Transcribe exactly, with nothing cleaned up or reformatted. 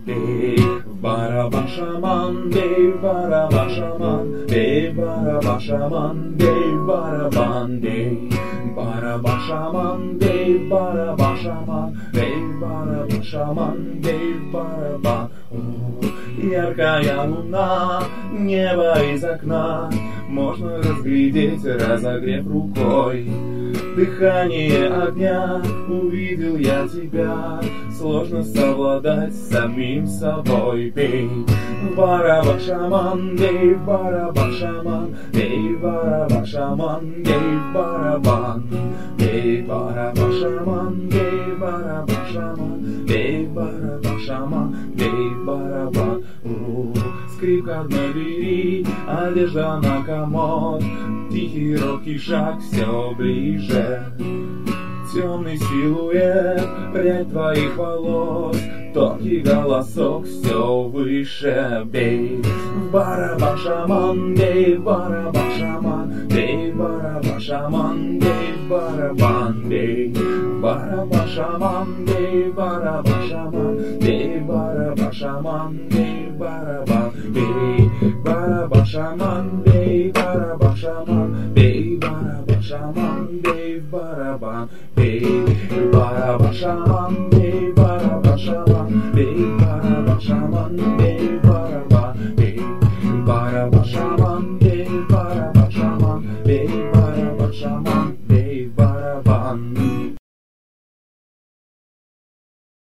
бей в барабан, шаман, бей в барабан, шаман, бей в барабан, шаман, бей в барабан, бей барабан, шаман, бей в барабан, шаман, бей в барабан, шаман, бей в барабан. Яркая луна, небо из окна, можно разглядеть, разогрев рукой. Дыхание огня, увидел я тебя, сложно совладать с самим собой. Бей в барабан, шаман, бей в барабан, шаман, бей в барабан, шаман, бей в барабан, бей в барабан, шаман, бей в барабан, шаман, бей в барабан, шаман, бей в барабан. Скрипка на двери, одежда на комод, тихий робкий шаг все ближе. Темный силуэт, прядь твоих волос, тонкий голосок все выше. Бей в барабан, шаман, бей в барабан, шаман, бей в барабан, шаман, бей в барабан, бей в барабан, шаман, бей в барабан, шаман, бей в барабан, шаман, бей в барабан, бей барабан, шаман, бей барабан, шаман, бей барабан, шаман, бей барабан, бей барабан, шаман,